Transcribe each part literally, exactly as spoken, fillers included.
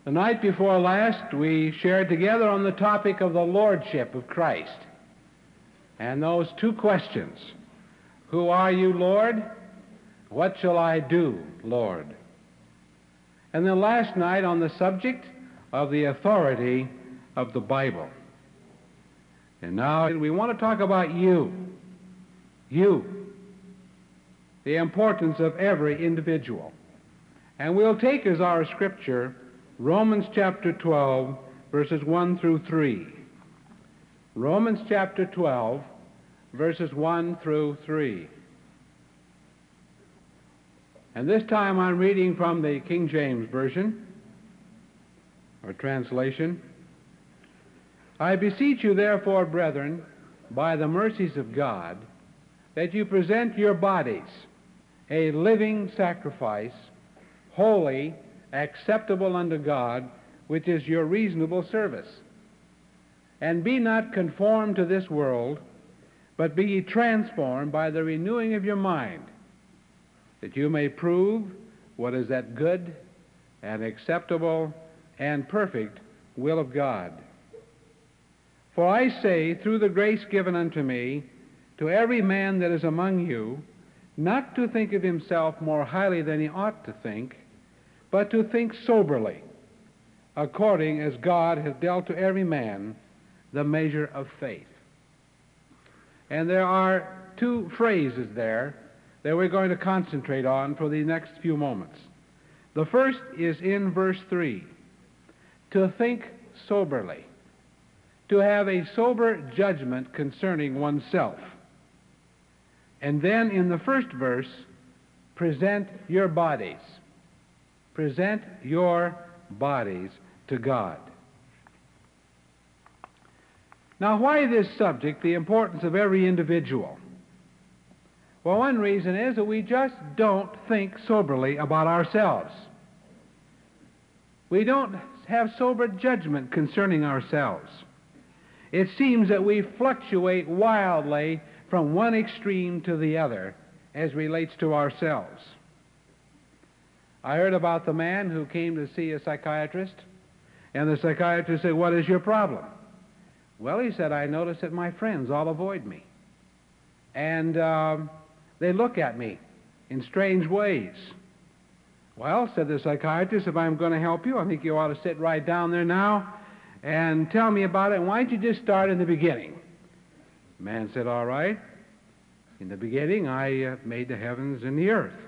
The night before last, we shared together on the topic of the Lordship of Christ. And those two questions, who are you, Lord? What shall I do, Lord? And then last night on the subject of the authority of the Bible. And now we want to talk about you. You. The importance of every individual. And we'll take as our scripture Romans chapter twelve, verses one through three. Romans chapter twelve, verses one through three. And this time I'm reading from the King James Version, or translation. I beseech you, therefore, brethren, by the mercies of God, that you present your bodies a living sacrifice, holy, acceptable unto God, which is your reasonable service. And be not conformed to this world, but be ye transformed by the renewing of your mind, that you may prove what is that good and acceptable and perfect will of God. For I say, through the grace given unto me, to every man that is among you, not to think of himself more highly than he ought to think, but to think soberly, according as God hath dealt to every man the measure of faith. And there are two phrases there that we're going to concentrate on for the next few moments. The first is in verse three, to think soberly, to have a sober judgment concerning oneself. And then in the first verse, present your bodies. Present your bodies to God. Now, why this subject, the importance of every individual? Well, one reason is that we just don't think soberly about ourselves. We don't have sober judgment concerning ourselves. It seems that we fluctuate wildly from one extreme to the other as relates to ourselves. I heard about the man who came to see a psychiatrist, and the psychiatrist said, "What is your problem?" Well, he said, "I notice that my friends all avoid me, and um, they look at me in strange ways." "Well," said the psychiatrist, "if I'm going to help you, I think you ought to sit right down there now and tell me about it, and why don't you just start in the beginning?" The man said, "All right. In the beginning, I uh, made the heavens and the earth."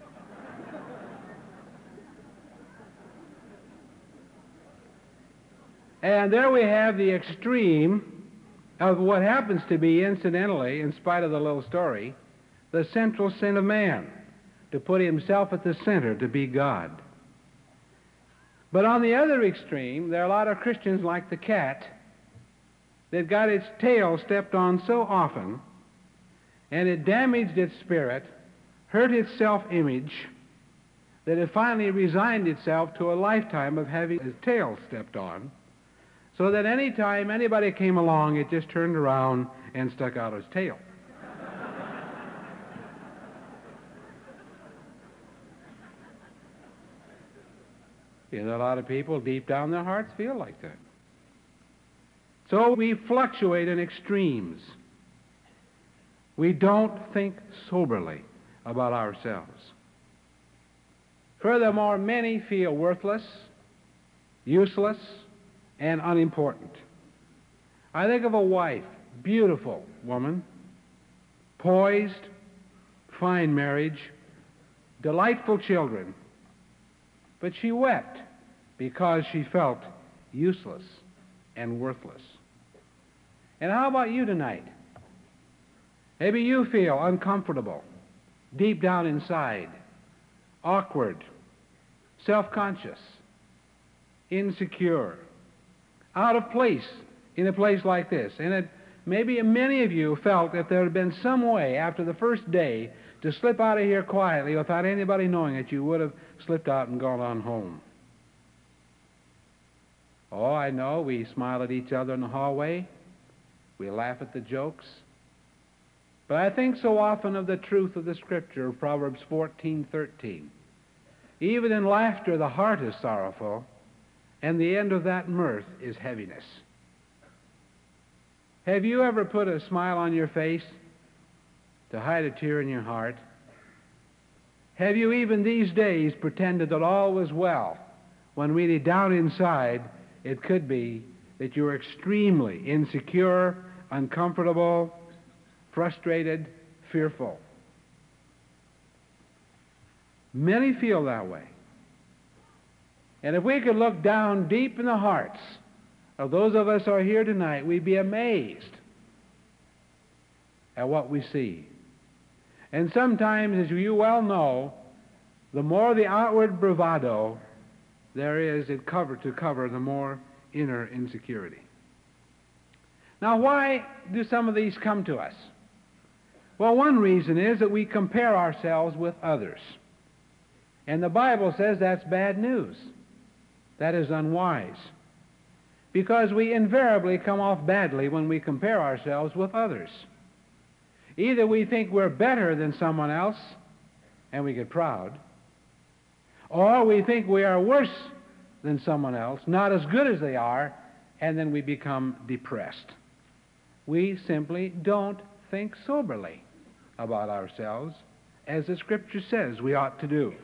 And there we have the extreme of what happens to be, incidentally, in spite of the little story, the central sin of man, to put himself at the center, to be God. But on the other extreme, there are a lot of Christians like the cat that got its tail stepped on so often, and it damaged its spirit, hurt its self-image, that it finally resigned itself to a lifetime of having its tail stepped on, so that any time anybody came along, it just turned around and stuck out its tail. You know, a lot of people deep down their hearts feel like that. So we fluctuate in extremes. We don't think soberly about ourselves. Furthermore, many feel worthless, useless, and unimportant. I think of a wife, beautiful woman, poised, fine marriage, delightful children, but she wept because she felt useless and worthless. And how about you tonight? Maybe you feel uncomfortable, deep down inside, awkward, self-conscious, insecure, out of place in a place like this. And it, maybe many of you felt that there had been some way after the first day to slip out of here quietly without anybody knowing it, you would have slipped out and gone on home. Oh, I know, we smile at each other in the hallway. We laugh at the jokes. But I think so often of the truth of the Scripture, Proverbs fourteen thirteen. Even in laughter the heart is sorrowful, And the end of that mirth is heaviness. Have you ever put a smile on your face to hide a tear in your heart? Have you even these days pretended that all was well, when really down inside it could be that you're extremely insecure, uncomfortable, frustrated, fearful? Many feel that way. And if we could look down deep in the hearts of those of us who are here tonight, we'd be amazed at what we see. And sometimes, as you well know, the more the outward bravado there is in cover to cover, the more inner insecurity. Now, why do some of these come to us? Well, one reason is that we compare ourselves with others. And the Bible says that's bad news. That is unwise. Because we invariably come off badly when we compare ourselves with others. Either we think we're better than someone else, and we get proud, or we think we are worse than someone else, not as good as they are, and then we become depressed. We simply don't think soberly about ourselves, as the Scripture says we ought to do.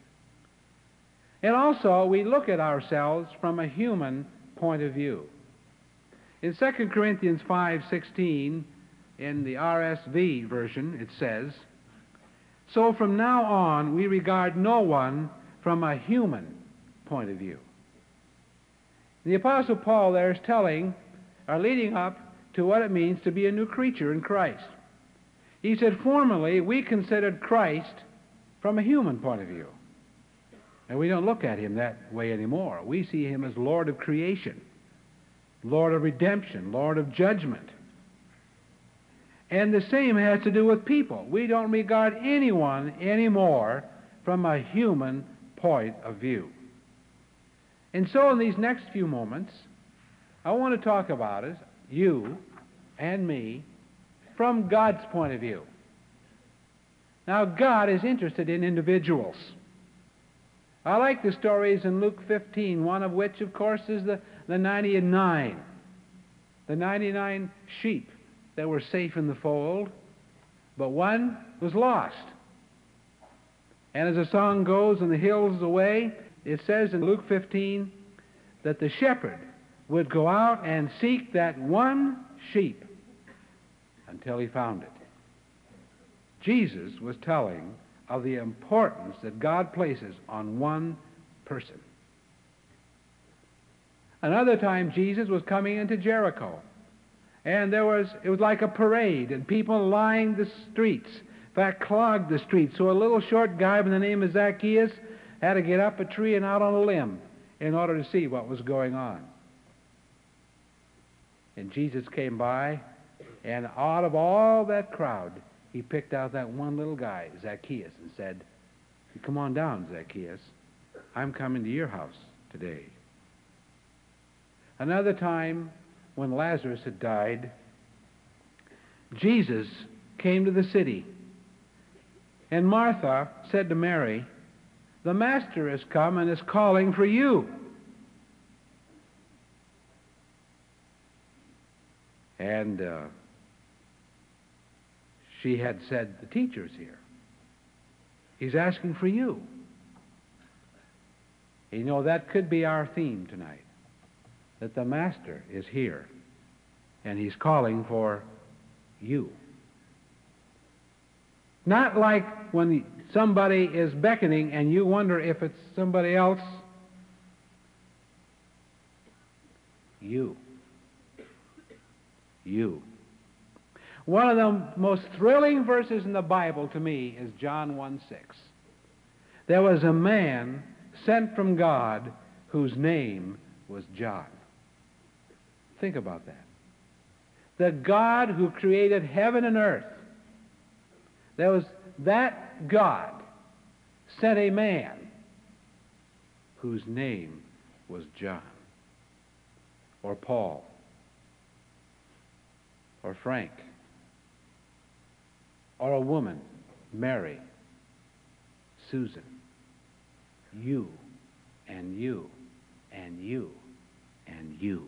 And also, we look at ourselves from a human point of view. In Second Corinthians five sixteen, in the R S V version, it says, "So from now on we regard no one from a human point of view." The Apostle Paul there is telling, or leading up to what it means to be a new creature in Christ. He said, formerly we considered Christ from a human point of view. And we don't look at him that way anymore. We see him as Lord of creation, Lord of redemption, Lord of judgment. And the same has to do with people. We don't regard anyone anymore from a human point of view. And so in these next few moments, I want to talk about it, you and me, from God's point of view. Now, God is interested in individuals. I like the stories in Luke fifteen, one of which, of course, is the, the ninety-nine. The ninety-nine sheep that were safe in the fold, but one was lost. And as the song goes, "And the hills away," it says in Luke fifteen that the shepherd would go out and seek that one sheep until he found it. Jesus was telling of the importance that God places on one person. Another time, Jesus was coming into Jericho, and there was, it was like a parade, and people lined the streets, in fact, clogged the streets. So a little short guy by the name of Zacchaeus had to get up a tree and out on a limb in order to see what was going on. And Jesus came by, and out of all that crowd, he picked out that one little guy, Zacchaeus, and said, "Come on down, Zacchaeus. I'm coming to your house today." Another time, when Lazarus had died, Jesus came to the city. And Martha said to Mary, "The Master has come and is calling for you." And uh, she had said, "The teacher's here. He's asking for you." You know, that could be our theme tonight, that the Master is here, and he's calling for you. Not like when somebody is beckoning and you wonder if it's somebody else. You. You. One of the most thrilling verses in the Bible to me is John one six. There was a man sent from God whose name was John. Think about that. The God who created heaven and earth, there was that God sent a man whose name was John, or Paul, or Frank, or a woman, Mary, Susan, you and you. and you, and you.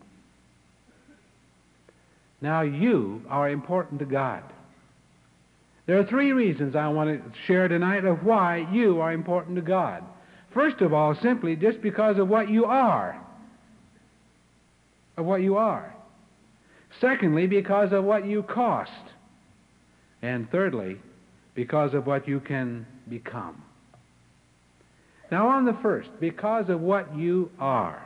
Now, you are important to God. There are three reasons I want to share tonight of why you are important to God. First of all, simply just because of what you are. Of what you are. Secondly, because of what you cost. And thirdly, because of what you can become. Now on the first, because of what you are.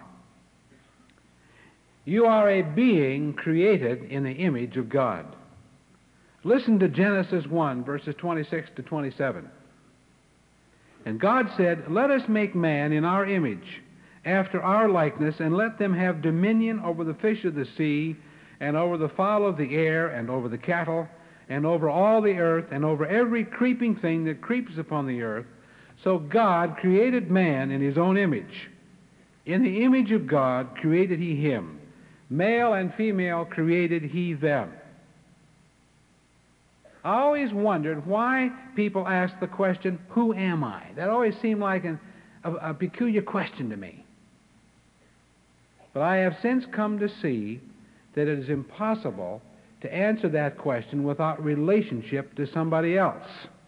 You are a being created in the image of God. Listen to Genesis one, verses twenty-six to twenty-seven. And God said, "Let us make man in our image, after our likeness, and let them have dominion over the fish of the sea, and over the fowl of the air, and over the cattle, and over all the earth, and over every creeping thing that creeps upon the earth." So God created man in his own image. In the image of God created he him. Male and female created he them. I always wondered why people ask the question, who am I? That always seemed like an, a, a peculiar question to me. But I have since come to see that it is impossible to answer that question without relationship to somebody else.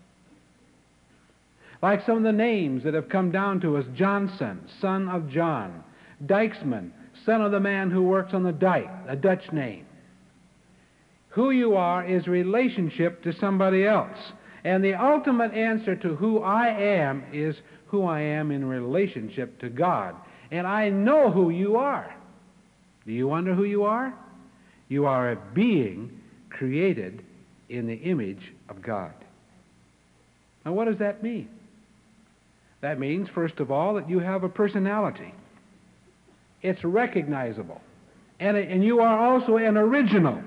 Like some of the names that have come down to us: Johnson, son of John; Dijksman, son of the man who works on the dike, a Dutch name. Who you are is relationship to somebody else. And the ultimate answer to who I am is who I am in relationship to God. And I know who you are. Do you wonder who you are? You are a being created in the image of God. Now, what does that mean? That means, first of all, that you have a personality. It's recognizable. And, and you are also an original.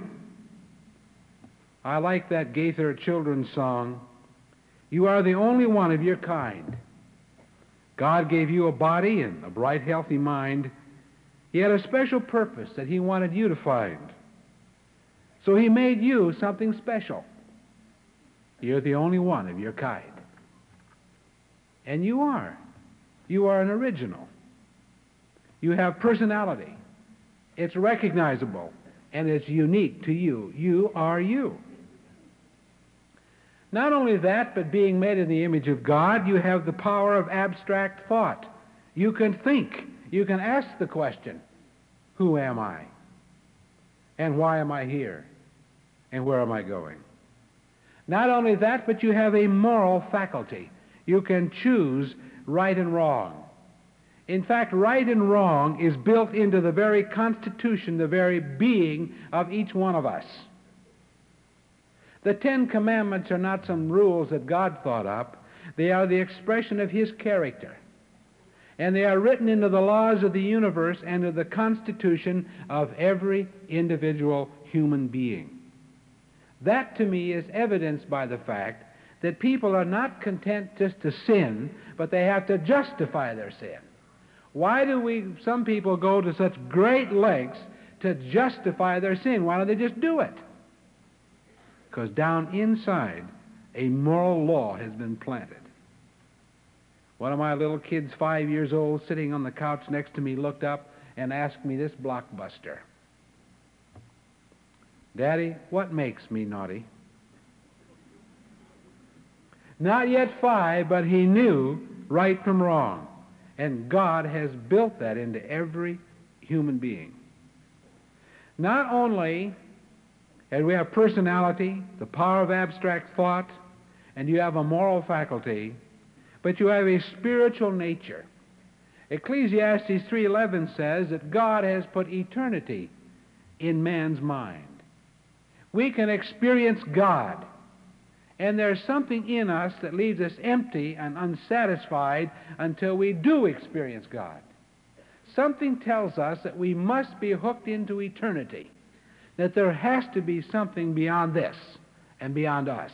I like that Gaither children's song, "You are the only one of your kind." God gave you a body and a bright, healthy mind. He had a special purpose that he wanted you to find. So he made you something special. You're the only one of your kind. And you are. You are an original. You have personality. It's recognizable, and it's unique to you. You are you. Not only that, but being made in the image of God, you have the power of abstract thought. You can think. You can ask the question, who am I? And why am I here? And where am I going? Not only that, but you have a moral faculty. You can choose right and wrong. In fact, right and wrong is built into the very constitution, the very being of each one of us. The Ten Commandments are not some rules that God thought up. They are the expression of his character. And they are written into the laws of the universe and into the constitution of every individual human being. That, to me, is evidenced by the fact that people are not content just to sin, but they have to justify their sin. Why do we, some people go to such great lengths to justify their sin? Why don't they just do it? Because down inside, a moral law has been planted. One of my little kids, five years old, sitting on the couch next to me, looked up and asked me this blockbuster. "Daddy, what makes me naughty?" Not yet five, but he knew right from wrong. And God has built that into every human being. Not only and we have personality, the power of abstract thought, and you have a moral faculty, but you have a spiritual nature. Ecclesiastes three eleven says that God has put eternity in man's mind. We can experience God, and there's something in us that leaves us empty and unsatisfied until we do experience God. Something tells us that we must be hooked into eternity, that there has to be something beyond this and beyond us.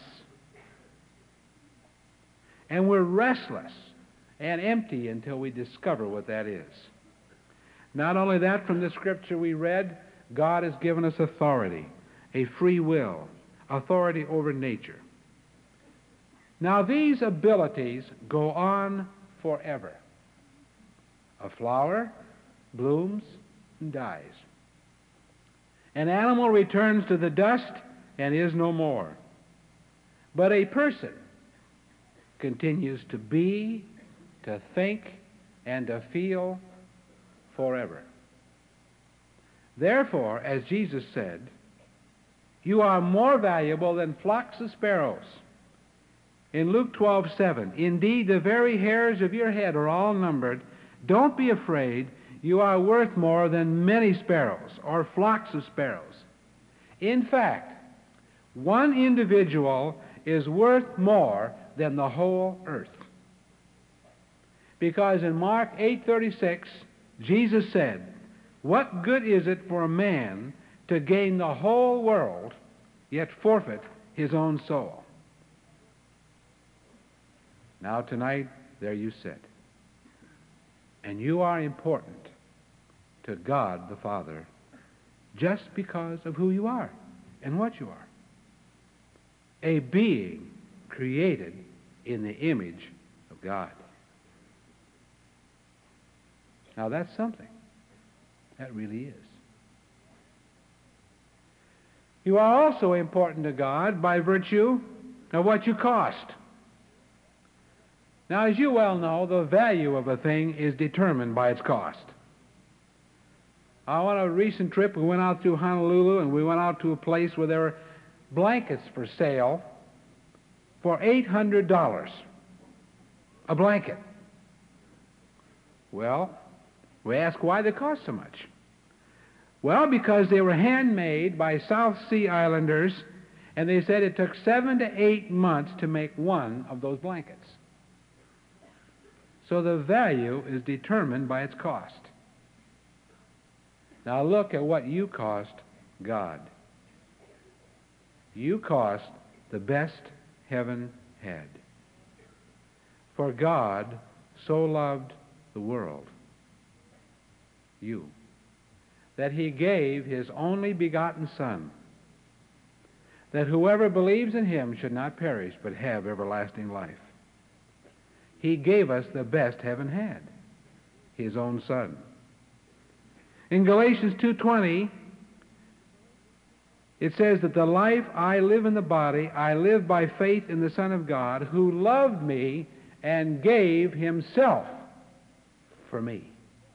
And we're restless and empty until we discover what that is. Not only that, from the scripture we read, God has given us authority, a free will, authority over nature. Now these abilities go on forever. A flower blooms, and dies. An animal returns to the dust and is no more. But a person continues to be, to think, and to feel forever. Therefore, as Jesus said, you are more valuable than flocks of sparrows. In Luke twelve seven, indeed, the very hairs of your head are all numbered. Don't be afraid. You are worth more than many sparrows or flocks of sparrows. In fact, one individual is worth more than the whole earth. Because in Mark eight thirty-six, Jesus said, what good is it for a man to gain the whole world, yet forfeit his own soul? Now tonight, there you sit. And you are important to God the Father just because of who you are and what you are. A being created in the image of God. Now that's something. That really is. You are also important to God by virtue of what you cost. Now, as you well know, the value of a thing is determined by its cost. On a recent trip, we went out to Honolulu, and we went out to a place where there were blankets for sale for eight hundred dollars. A blanket. Well, we asked why they cost so much. Well, because they were handmade by South Sea Islanders, and they said it took seven to eight months to make one of those blankets. So the value is determined by its cost. Now look at what you cost God. You cost the best heaven had. For God so loved the world, you, that he gave his only begotten Son, that whoever believes in him should not perish but have everlasting life. He gave us the best heaven had, his own Son. In Galatians two twenty, it says that the life I live in the body, I live by faith in the Son of God, who loved me and gave himself for me.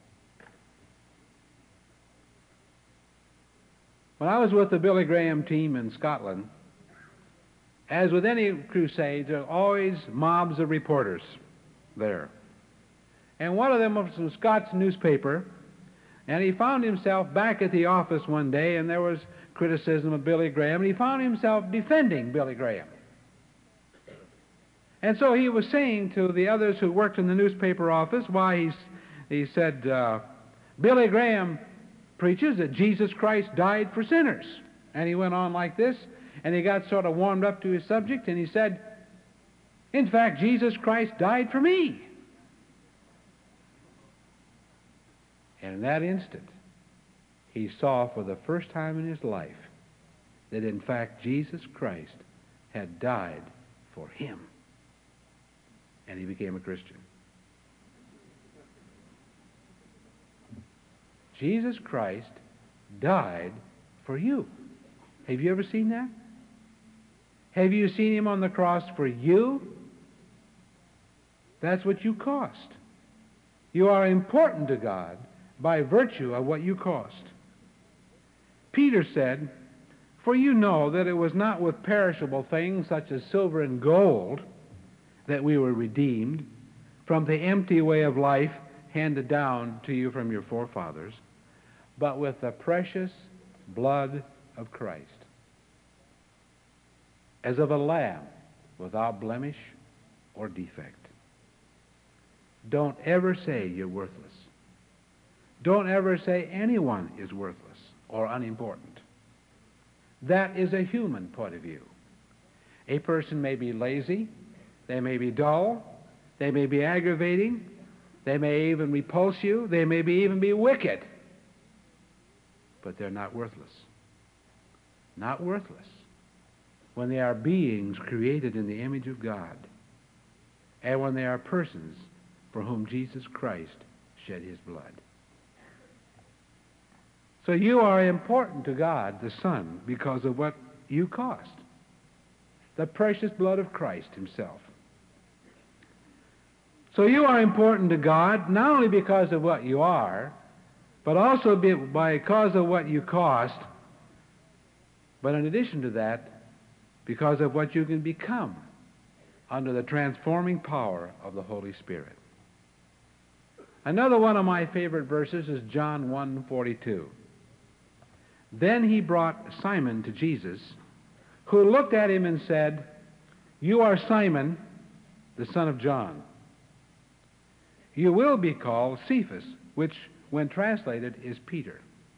When I was with the Billy Graham team in Scotland, as with any crusade, there are always mobs of reporters there. And one of them was from Scott's newspaper, and he found himself back at the office one day, and there was criticism of Billy Graham, and he found himself defending Billy Graham. And so he was saying to the others who worked in the newspaper office, why, he's, he said, uh, Billy Graham preaches that Jesus Christ died for sinners. And he went on like this, and he got sort of warmed up to his subject, and he said, in fact, Jesus Christ died for me. And in that instant, he saw for the first time in his life that in fact Jesus Christ had died for him. And he became a Christian. Jesus Christ died for you. Have you ever seen that? Have you seen him on the cross for you? That's what you cost. You are important to God by virtue of what you cost. Peter said, for you know that it was not with perishable things such as silver and gold that we were redeemed from the empty way of life handed down to you from your forefathers, but with the precious blood of Christ, as of a lamb without blemish or defect. Don't ever say you're worthless. Don't ever say anyone is worthless or unimportant. That is a human point of view. A person may be lazy, they may be dull, they may be aggravating, they may even repulse you, they may be even be wicked, but they're not worthless. Not worthless when they are beings created in the image of God, and when they are persons for whom Jesus Christ shed his blood. So you are important to God, the Son, because of what you cost. The precious blood of Christ himself. So you are important to God, not only because of what you are, but also because of what you cost, but in addition to that, because of what you can become under the transforming power of the Holy Spirit. Another one of my favorite verses is John one forty-two. Then he brought Simon to Jesus, who looked at him and said, "You are Simon, the son of John. You will be called Cephas," which, when translated, is Peter.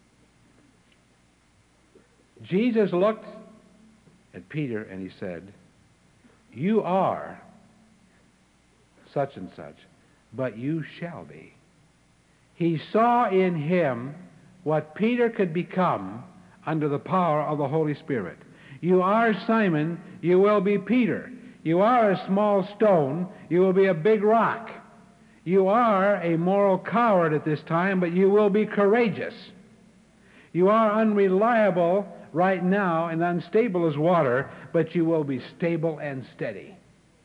Jesus looked at Peter and he said, "You are such and such, but you shall be." He saw in him what Peter could become under the power of the Holy Spirit. You are Simon, you will be Peter. You are a small stone, you will be a big rock. You are a moral coward at this time, but you will be courageous. You are unreliable right now and unstable as water, but you will be stable and steady.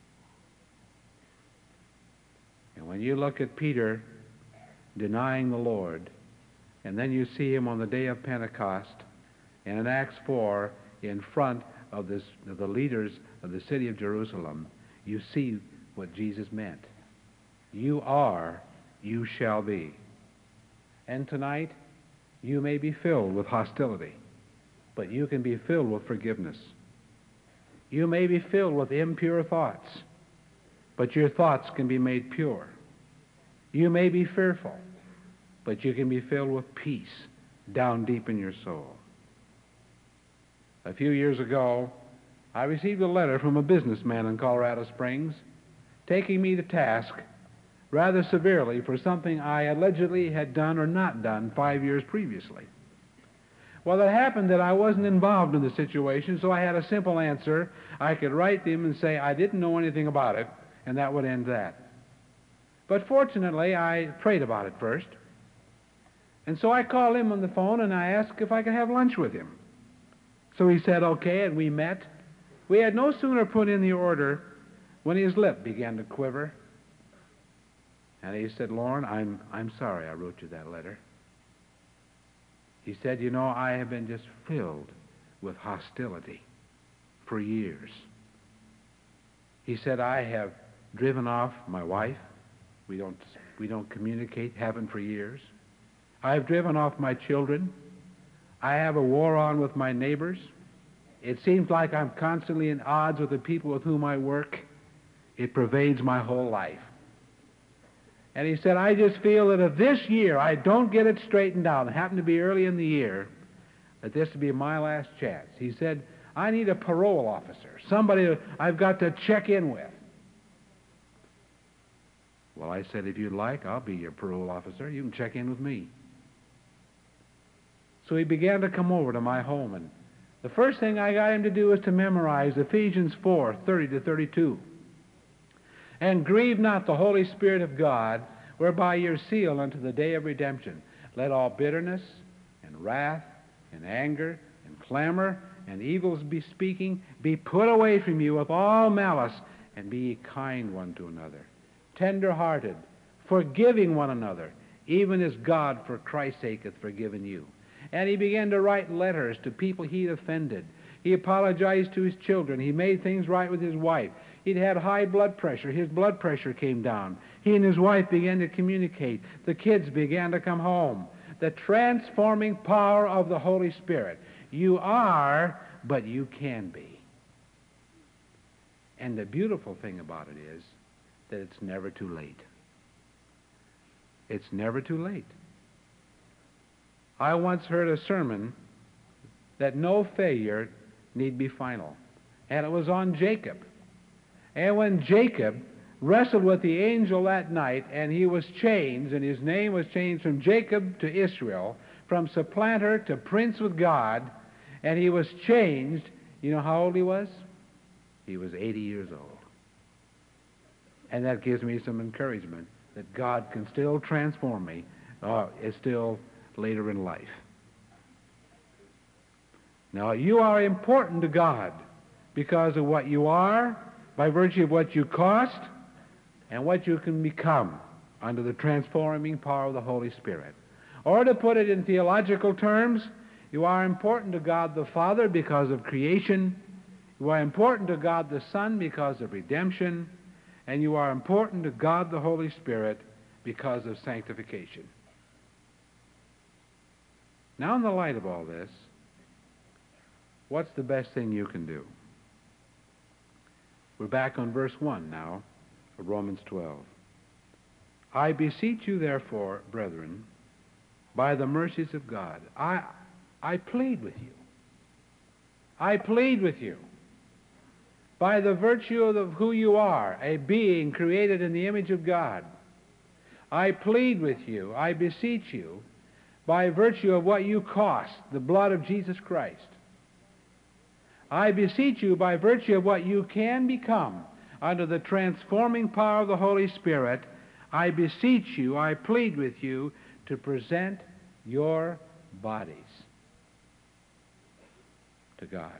And when you look at Peter denying the Lord, and then you see him on the day of Pentecost, and in Acts four, in front of, this, of the leaders of the city of Jerusalem, you see what Jesus meant. You are, you shall be. And tonight, you may be filled with hostility, but you can be filled with forgiveness. You may be filled with impure thoughts, but your thoughts can be made pure. You may be fearful, but you can be filled with peace down deep in your soul. A few years ago, I received a letter from a businessman in Colorado Springs taking me to task rather severely for something I allegedly had done or not done five years previously. Well, it happened that I wasn't involved in the situation, so I had a simple answer. I could write to him and say I didn't know anything about it, and that would end that. But fortunately, I prayed about it first. And so I called him on the phone and I asked if I could have lunch with him. So he said okay, and we met. We had no sooner put in the order when his lip began to quiver. And he said, "Loren, I'm, I'm sorry I wrote you that letter." He said, "You know, I have been just filled with hostility for years." He said, "I have driven off my wife. We don't, we don't communicate, haven't for years. I've driven off my children. I have a war on with my neighbors. It seems like I'm constantly in odds with the people with whom I work. It pervades my whole life." And he said, "I just feel that if this year I don't get it straightened out, it happened to be early in the year, that this would be my last chance." He said, "I need a parole officer, somebody I've got to check in with." Well, I said, "If you'd like, I'll be your parole officer. You can check in with me." So he began to come over to my home, and the first thing I got him to do was to memorize Ephesians four, thirty to thirty-two. "And grieve not the Holy Spirit of God, whereby you're sealed unto the day of redemption. Let all bitterness and wrath and anger and clamor and evils be speaking be put away from you with all malice, and be ye kind one to another, tender-hearted, forgiving one another, even as God for Christ's sake hath forgiven you." And he began to write letters to people he'd offended. He apologized to his children. He made things right with his wife. He'd had high blood pressure. His blood pressure came down. He and his wife began to communicate. The kids began to come home. The transforming power of the Holy Spirit. You are, but you can be. And the beautiful thing about it is that it's never too late. It's never too late. I once heard a sermon that no failure need be final. And it was on Jacob. And when Jacob wrestled with the angel that night, and he was changed, and his name was changed from Jacob to Israel, from supplanter to prince with God, and he was changed, you know how old he was? He was eighty years old. And that gives me some encouragement that God can still transform me. Uh, it's still later in life. Now, you are important to God because of what you are, by virtue of what you cost, and what you can become under the transforming power of the Holy Spirit. Or to put it in theological terms, you are important to God the Father because of creation, you are important to God the Son because of redemption, and you are important to God the Holy Spirit because of sanctification. Now, in the light of all this, what's the best thing you can do? We're back on verse one now of Romans twelve. I beseech you, therefore, brethren, by the mercies of God. I, I plead with you. I plead with you. By the virtue of who you are, a being created in the image of God, I plead with you, I beseech you, by virtue of what you cost, the blood of Jesus Christ. I beseech you by virtue of what you can become under the transforming power of the Holy Spirit, I beseech you, I plead with you to present your bodies to God.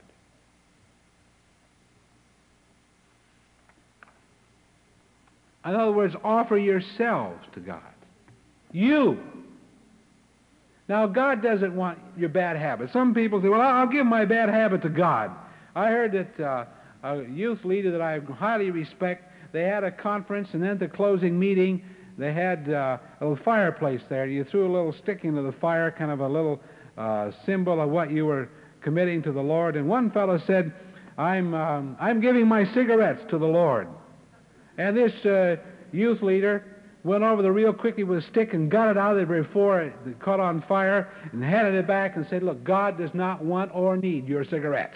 In other words, offer yourselves to God. You. Now, God doesn't want your bad habits. Some people say, well, I'll give my bad habit to God. I heard that uh, a youth leader that I highly respect, they had a conference, and then at the closing meeting, they had uh, a little fireplace there. You threw a little stick into the fire, kind of a little uh, symbol of what you were committing to the Lord. And one fellow said, I'm, um, I'm giving my cigarettes to the Lord. And this uh, youth leader went over there real quickly with a stick and got it out of there before it caught on fire and handed it back and said, look, God does not want or need your cigarettes.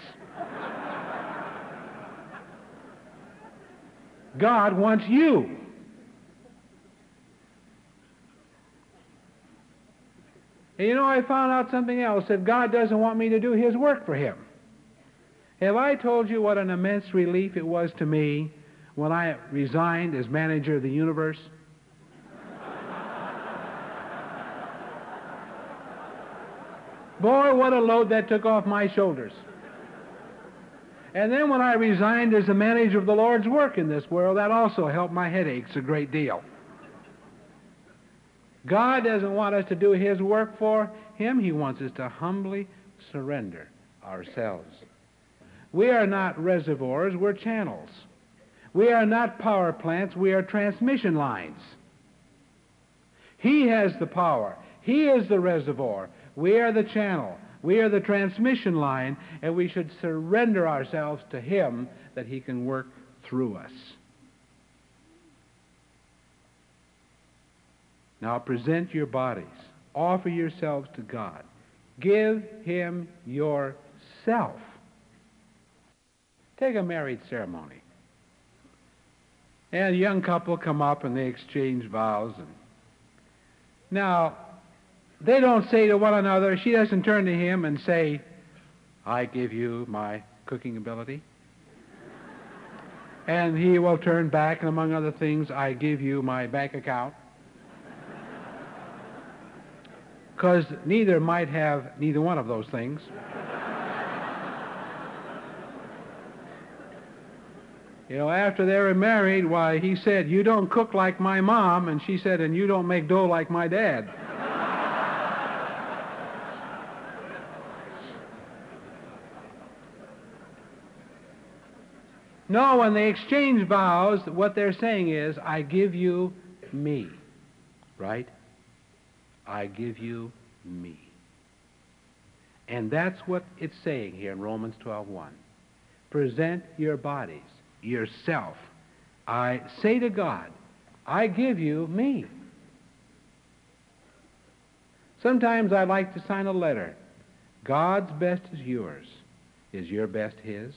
God wants you. And you know, I found out something else, that God doesn't want me to do His work for Him. Have I told you what an immense relief it was to me when I resigned as manager of the universe? Boy, what a load that took off my shoulders. And then when I resigned as the manager of the Lord's work in this world, that also helped my headaches a great deal. God doesn't want us to do His work for Him. He wants us to humbly surrender ourselves. We are not reservoirs, we're channels. We are not power plants, we are transmission lines. He has the power. He is the reservoir. We are the channel. We are the transmission line, and we should surrender ourselves to Him that He can work through us. Now present your bodies. Offer yourselves to God. Give Him yourself. Take a marriage ceremony. And a young couple come up and they exchange vows. And now, they don't say to one another, she doesn't turn to him and say, I give you my cooking ability. And he will turn back, and among other things, I give you my bank account. Because neither might have neither one of those things. You know, after they were married, why, he said, you don't cook like my mom, and she said, and you don't make dough like my dad. No, when they exchange vows, what they're saying is, I give you me, right? I give you me. And that's what it's saying here in Romans twelve one. Present your bodies, yourself. I say to God, I give you me. Sometimes I like to sign a letter. God's best is yours. Is your best His?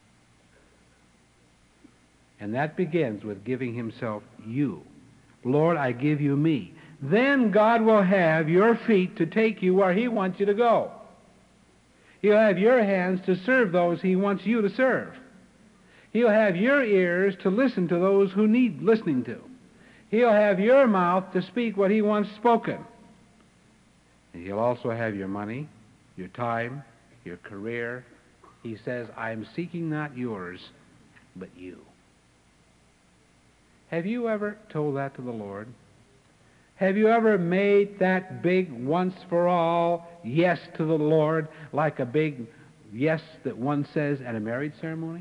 And that begins with giving Himself you. Lord, I give you me. Then God will have your feet to take you where He wants you to go. He'll have your hands to serve those He wants you to serve. He'll have your ears to listen to those who need listening to. He'll have your mouth to speak what He wants spoken. And He'll also have your money, your time, your career. He says, I'm seeking not yours, but you. Have you ever told that to the Lord? Have you ever made that big once-for-all yes to the Lord, like a big yes that one says at a marriage ceremony?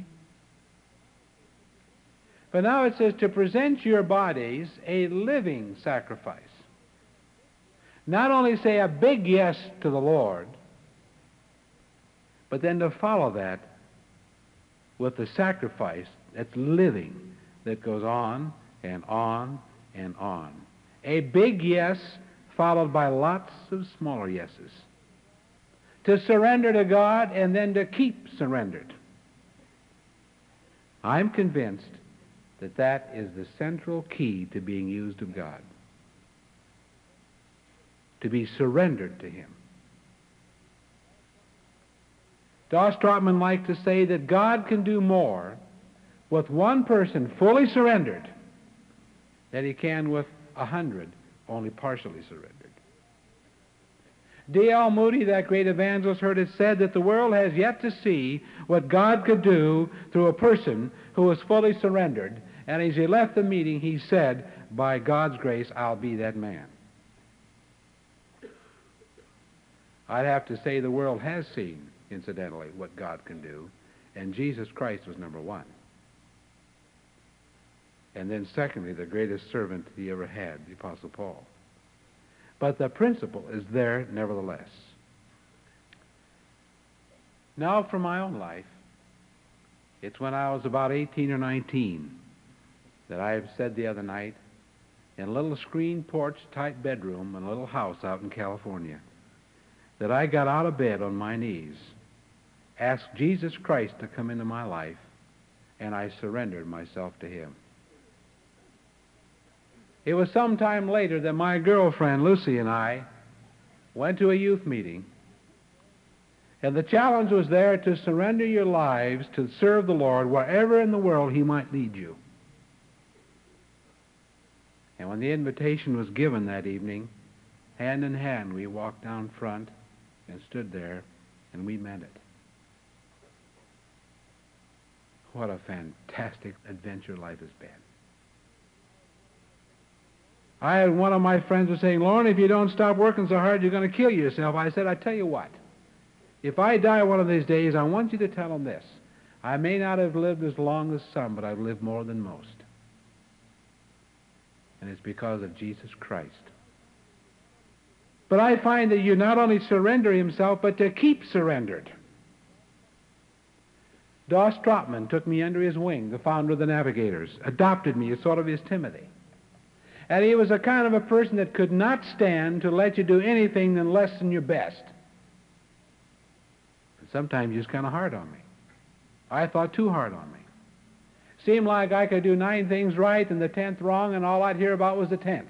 But now it says to present your bodies a living sacrifice. Not only say a big yes to the Lord, but then to follow that with the sacrifice that's living, that goes on and on and on. A big yes followed by lots of smaller yeses. To surrender to God and then to keep surrendered. I'm convinced that that is the central key to being used of God. To be surrendered to Him. Doss Trotman liked to say that God can do more with one person fully surrendered than He can with a hundred only partially surrendered. D L Moody, that great evangelist, heard it said that the world has yet to see what God could do through a person who was fully surrendered. And as he left the meeting, he said, by God's grace, I'll be that man. I'd have to say the world has seen, incidentally, what God can do, and Jesus Christ was number one. And then secondly, the greatest servant he ever had, the Apostle Paul. But the principle is there nevertheless. Now for my own life, it's when I was about eighteen or nineteen that I have said the other night, in a little screen porch type bedroom in a little house out in California, that I got out of bed on my knees, asked Jesus Christ to come into my life, and I surrendered myself to Him. It was some time later that my girlfriend Lucy and I went to a youth meeting, and the challenge was there to surrender your lives to serve the Lord wherever in the world He might lead you. And when the invitation was given that evening, hand in hand we walked down front and stood there, and we meant it. What a fantastic adventure life has been. I had one of my friends was saying, Lauren, if you don't stop working so hard, you're going to kill yourself. I said, I tell you what, if I die one of these days, I want you to tell them this. I may not have lived as long as some, but I've lived more than most. And it's because of Jesus Christ. But I find that you not only surrender Himself, but to keep surrendered. Doss Trotman took me under his wing, the founder of the Navigators, adopted me as sort of his Timothy. And he was a kind of a person that could not stand to let you do anything than less than your best. And sometimes he was kind of hard on me. I thought too hard on me. Seemed like I could do nine things right and the tenth wrong, and all I'd hear about was the tenth.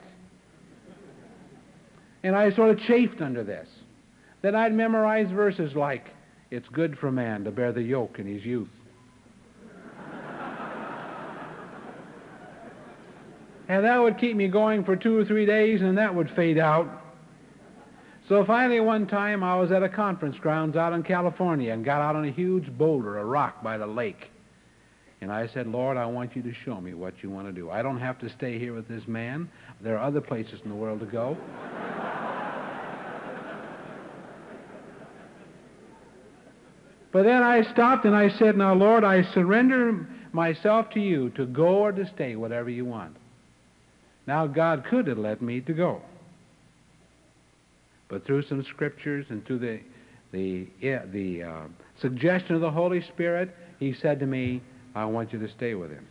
And I sort of chafed under this. Then I'd memorize verses like, it's good for man to bear the yoke in his youth. And that would keep me going for two or three days, and that would fade out. So finally one time I was at a conference grounds out in California and got out on a huge boulder, a rock by the lake. And I said, Lord, I want you to show me what you want to do. I don't have to stay here with this man. There are other places in the world to go. But then I stopped and I said, now, Lord, I surrender myself to you to go or to stay, whatever you want. Now, God could have led me to go. But through some scriptures and through the, the, yeah, the uh, suggestion of the Holy Spirit, He said to me, I want you to stay with Him.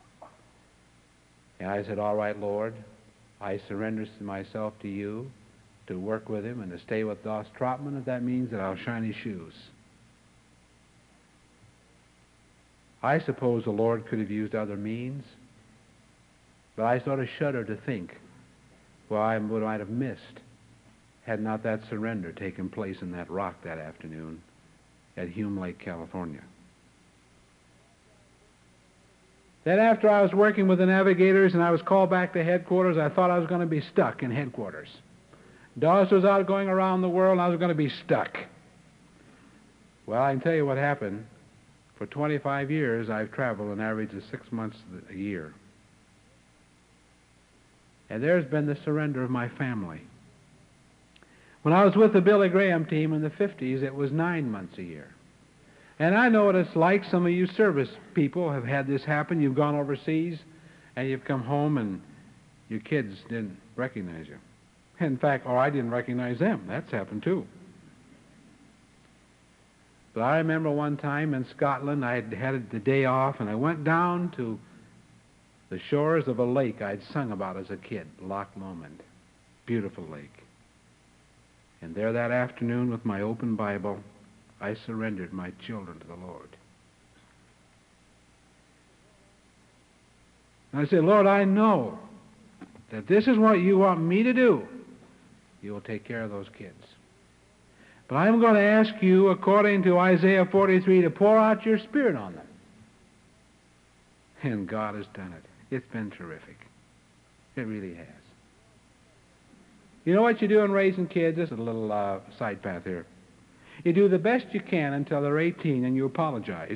And I said, all right, Lord, I surrender myself to you to work with Him and to stay with Doss Trotman, if that means that I'll shine his shoes. I suppose the Lord could have used other means, but I sort of shudder to think well, I would might have missed had not that surrender taken place in that rock that afternoon at Hume Lake, California. Then after I was working with the Navigators and I was called back to headquarters, I thought I was going to be stuck in headquarters. Doss was out going around the world and I was going to be stuck. Well, I can tell you what happened. For twenty-five years, I've traveled an average of six months a year. And there's been the surrender of my family. When I was with the Billy Graham team in the fifties, it was nine months a year. And I know what it's like. Some of you service people have had this happen. You've gone overseas, and you've come home, and your kids didn't recognize you. In fact, or I didn't recognize them. That's happened too. But I remember one time in Scotland, I had had the day off, and I went down to the shores of a lake I'd sung about as a kid, Loch Lomond. Beautiful lake. And there that afternoon with my open Bible, I surrendered my children to the Lord. And I said, Lord, I know that this is what you want me to do. You will take care of those kids. But I'm going to ask you, according to Isaiah forty-three, to pour out your Spirit on them. And God has done it. It's been terrific. It really has. You know what you do in raising kids? This is a little uh, side path here. You do the best you can until they're eighteen, and you apologize.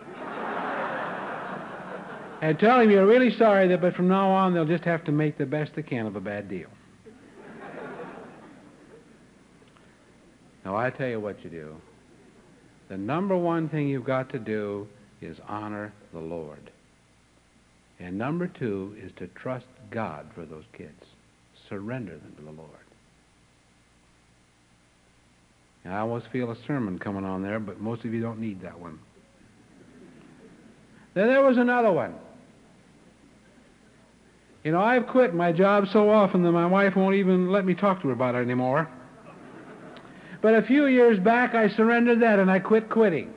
And tell them you're really sorry, that, but from now on they'll just have to make the best they can of a bad deal. Now, I tell you what you do. The number one thing you've got to do is honor the Lord. And number two is to trust God for those kids. Surrender them to the Lord. And I almost feel a sermon coming on there, but most of you don't need that one. Then there was another one. You know, I've quit my job so often that my wife won't even let me talk to her about it anymore. But a few years back, I surrendered that, and I quit quitting.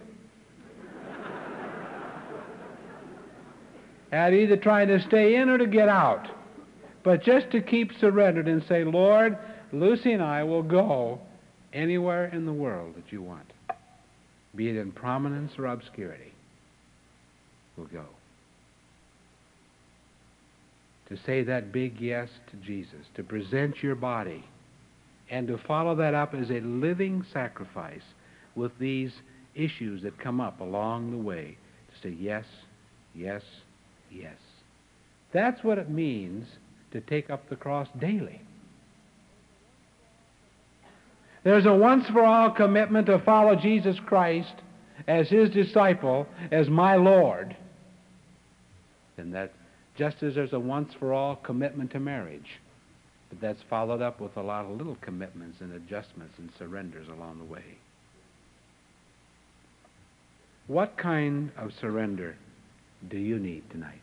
I'd either try to stay in or to get out. But just to keep surrendered and say, Lord, Lucy and I will go anywhere in the world that you want, be it in prominence or obscurity. We'll go. To say that big yes to Jesus, to present your body, and to follow that up as a living sacrifice with these issues that come up along the way. To say yes, yes, yes. That's what it means to take up the cross daily. There's a once-for-all commitment to follow Jesus Christ as his disciple, as my Lord. And that just as there's a once-for-all commitment to marriage, but that's followed up with a lot of little commitments and adjustments and surrenders along the way. What kind of surrender do you need tonight?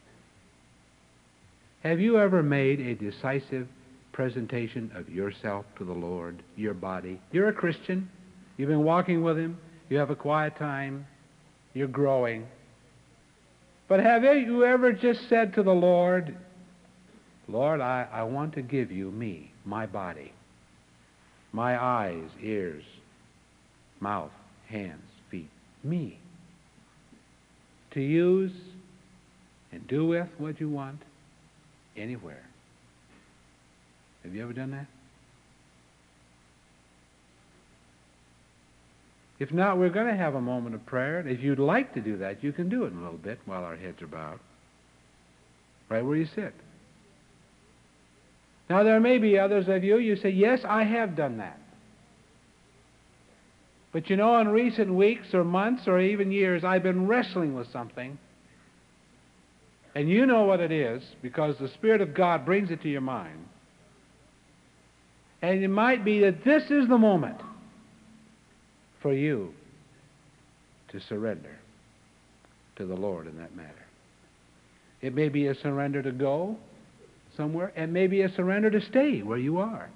Have you ever made a decisive presentation of yourself to the Lord, your body? You're a Christian. You've been walking with him. You have a quiet time. You're growing. But have you ever just said to the Lord, Lord, I, I want to give you me, my body, my eyes, ears, mouth, hands, feet, me, to use and do with what you want anywhere. Have you ever done that? If not, we're going to have a moment of prayer. If you'd like to do that, you can do it in a little bit while our heads are bowed, right where you sit. Now, there may be others of you, you say, yes, I have done that. But you know, in recent weeks or months or even years, I've been wrestling with something. And you know what it is, because the Spirit of God brings it to your mind. And it might be that this is the moment for you to surrender to the Lord in that matter. It may be a surrender to go somewhere, and maybe a surrender to stay where you are.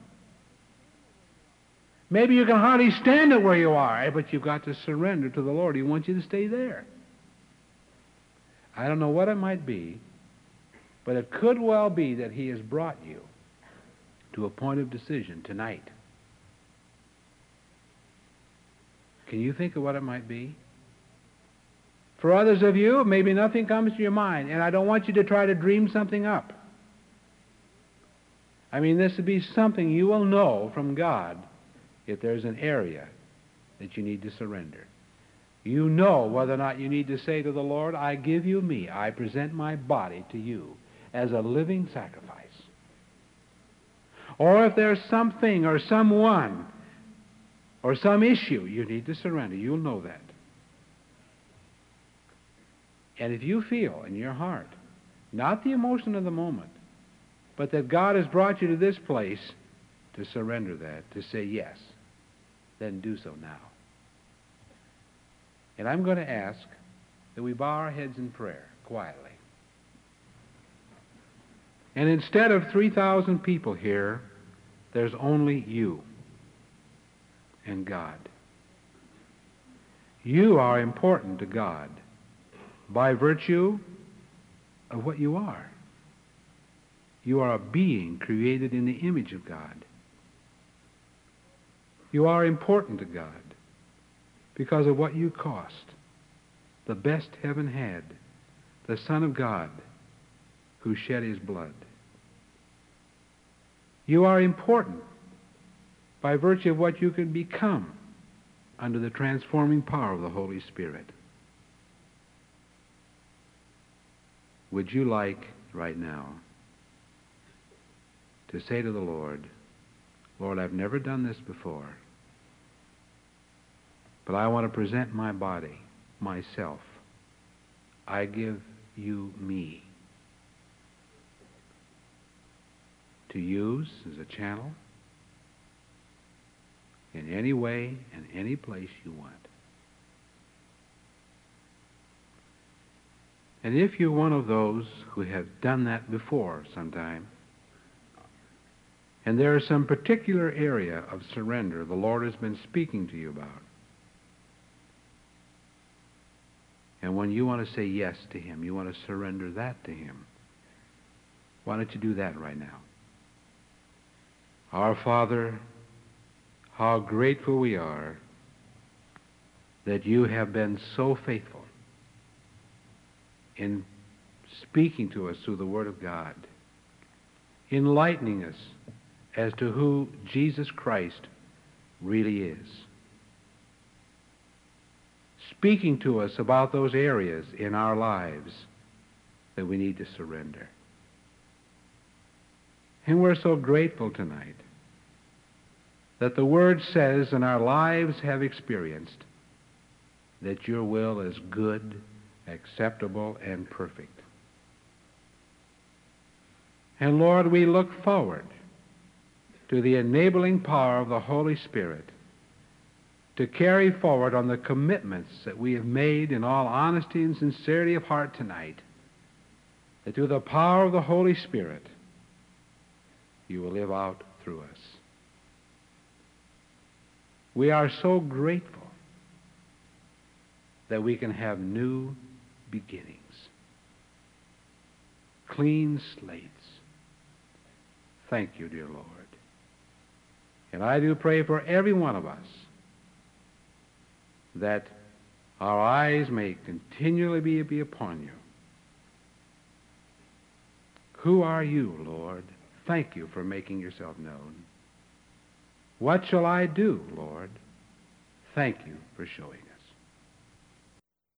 Maybe you can hardly stand it where you are, but you've got to surrender to the Lord. He wants you to stay there. I don't know what it might be, but it could well be that he has brought you to a point of decision tonight. Can you think of what it might be? For others of you, maybe nothing comes to your mind, and I don't want you to try to dream something up. I mean, this would be something you will know from God if there's an area that you need to surrender. You know whether or not you need to say to the Lord, I give you me. I present my body to you as a living sacrifice. Or if there's something or someone or some issue you need to surrender, you'll know that. And if you feel in your heart, not the emotion of the moment, but that God has brought you to this place to surrender that, to say yes, then do so now. And I'm going to ask that we bow our heads in prayer quietly. And instead of three thousand people here, there's only you and God. You are important to God by virtue of what you are. You are a being created in the image of God. You are important to God because of what you cost. The best heaven had, the Son of God who shed his blood. You are important by virtue of what you can become under the transforming power of the Holy Spirit. Would you like right now to say to the Lord, Lord, I've never done this before, but I want to present my body, myself. I give you me to use as a channel in any way and any place you want. And if you're one of those who have done that before sometime, and there is some particular area of surrender the Lord has been speaking to you about, and when you want to say yes to him, you want to surrender that to him, why don't you do that right now? Our Father, how grateful we are that you have been so faithful in speaking to us through the Word of God, enlightening us as to who Jesus Christ really is, speaking to us about those areas in our lives that we need to surrender. And we're so grateful tonight that the Word says and our lives have experienced that your will is good, acceptable, and perfect. And Lord, we look forward to the enabling power of the Holy Spirit to carry forward on the commitments that we have made in all honesty and sincerity of heart tonight, that through the power of the Holy Spirit you will live out through us. We are so grateful that we can have new beginnings, clean slates. Thank you, dear Lord. And I do pray for every one of us that our eyes may continually be, be upon you. Who are you, Lord? Thank you for making yourself known. What shall I do, Lord? Thank you for showing